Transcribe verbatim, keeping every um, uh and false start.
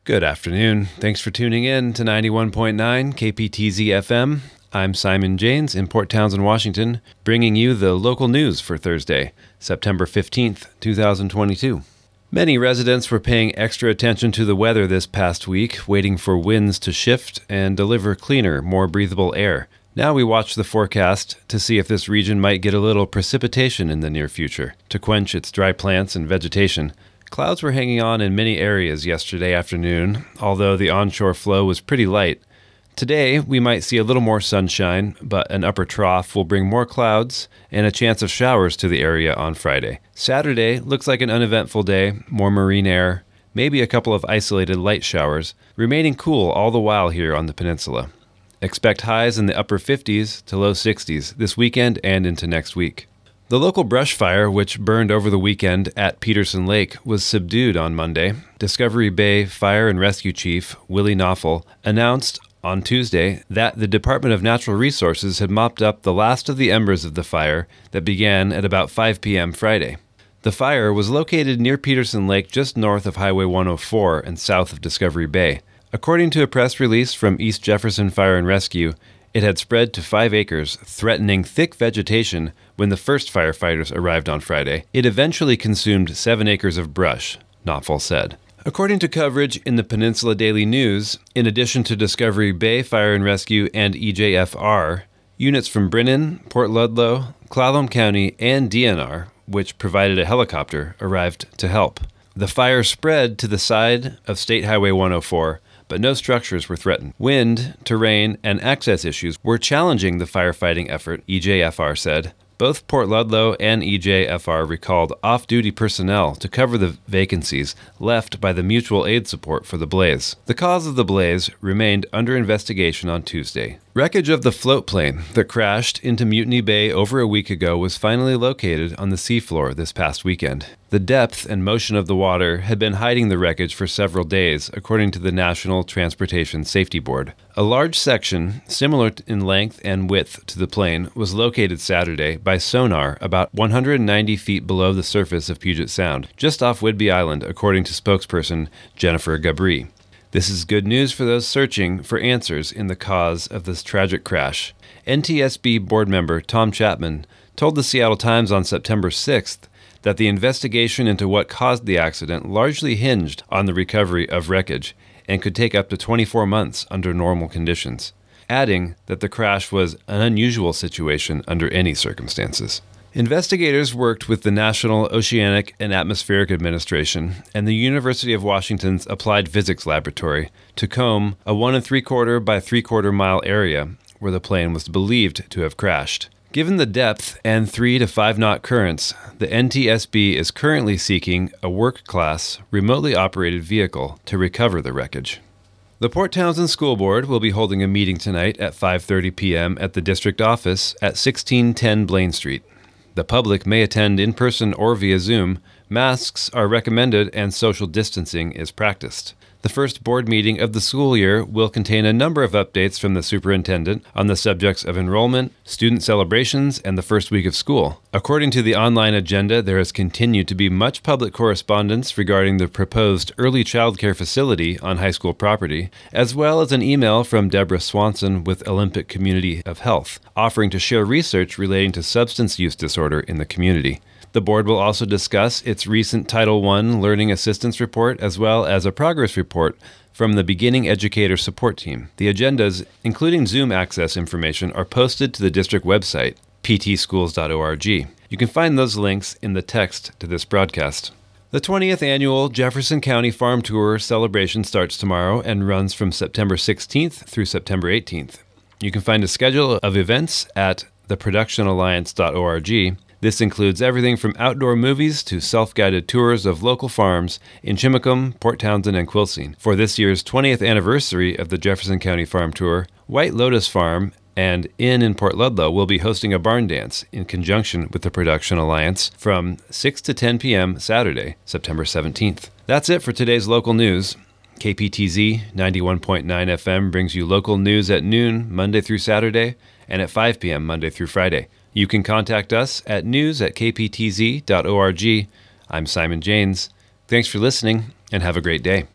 Good afternoon. Thanks for tuning in to ninety-one point nine K P T Z F M. I'm Simon Janes in Port Townsend, Washington, bringing you the local news for Thursday, September fifteenth, twenty twenty-two. Many residents were paying extra attention to the weather this past week, waiting for winds to shift and deliver cleaner, more breathable air. Now we watch the forecast to see if this region might get a little precipitation in the near future to quench its dry plants and vegetation. Clouds were hanging on in many areas yesterday afternoon, although the onshore flow was pretty light. Today, we might see a little more sunshine, but an upper trough will bring more clouds and a chance of showers to the area on Friday. Saturday looks like an uneventful day, more marine air, maybe a couple of isolated light showers, remaining cool all the while here on the peninsula. Expect highs in the upper fifties to low sixties this weekend and into next week. The local brush fire, which burned over the weekend at Peterson Lake, was subdued on Monday. Discovery Bay Fire and Rescue Chief Willie Knoffel announced on Tuesday that the Department of Natural Resources had mopped up the last of the embers of the fire that began at about five p.m. Friday. The fire was located near Peterson Lake just north of Highway one oh four and south of Discovery Bay. According to a press release from East Jefferson Fire and Rescue, it had spread to five acres, threatening thick vegetation when the first firefighters arrived on Friday. It eventually consumed seven acres of brush, Knoffel said. According to coverage in the Peninsula Daily News, in addition to Discovery Bay Fire and Rescue and E J F R, units from Brennan, Port Ludlow, Clallam County, and D N R, which provided a helicopter, arrived to help. The fire spread to the side of State Highway one oh four, but no structures were threatened. Wind, terrain, and access issues were challenging the firefighting effort, E J F R said. Both Port Ludlow and E J F R recalled off-duty personnel to cover the vacancies left by the mutual aid support for the blaze. The cause of the blaze remained under investigation on Tuesday. Wreckage of the float plane that crashed into Mutiny Bay over a week ago was finally located on the seafloor this past weekend. The depth and motion of the water had been hiding the wreckage for several days, according to the National Transportation Safety Board. A large section, similar in length and width to the plane, was located Saturday by sonar about one hundred ninety feet below the surface of Puget Sound, just off Whidbey Island, according to spokesperson Jennifer Gabri. This is good news for those searching for answers in the cause of this tragic crash. N T S B board member Tom Chapman told the Seattle Times on September sixth that the investigation into what caused the accident largely hinged on the recovery of wreckage and could take up to twenty-four months under normal conditions, adding that the crash was an unusual situation under any circumstances. Investigators worked with the National Oceanic and Atmospheric Administration and the University of Washington's Applied Physics Laboratory to comb a one and three quarter by three quarter mile area where the plane was believed to have crashed. Given the depth and three to five knot currents, the N T S B is currently seeking a work-class, remotely operated vehicle to recover the wreckage. The Port Townsend School Board will be holding a meeting tonight at five thirty p.m. at the district office at sixteen ten Blaine Street. The public may attend in person or via Zoom. Masks are recommended and social distancing is practiced. The first board meeting of the school year will contain a number of updates from the superintendent on the subjects of enrollment, student celebrations, and the first week of school. According to the online agenda, there has continued to be much public correspondence regarding the proposed early child care facility on high school property, as well as an email from Deborah Swanson with Olympic Community of Health, offering to share research relating to substance use disorder in the community. The board will also discuss its recent Title one Learning Assistance Report as well as a progress report from the Beginning Educator Support Team. The agendas, including Zoom access information, are posted to the district website, p t schools dot org. You can find those links in the text to this broadcast. The twentieth Annual Jefferson County Farm Tour celebration starts tomorrow and runs from September sixteenth through September eighteenth. You can find a schedule of events at the production alliance dot org. This includes everything from outdoor movies to self-guided tours of local farms in Chimacum, Port Townsend, and Quilcene. For this year's twentieth anniversary of the Jefferson County Farm Tour, White Lotus Farm and Inn in Port Ludlow will be hosting a barn dance in conjunction with the Production Alliance from six to ten p.m. Saturday, September seventeenth. That's it for today's local news. K P T Z ninety-one point nine F M brings you local news at noon, Monday through Saturday, and at five p.m. Monday through Friday. You can contact us at news at k p t z dot org. I'm Simon Janes. Thanks for listening, and have a great day.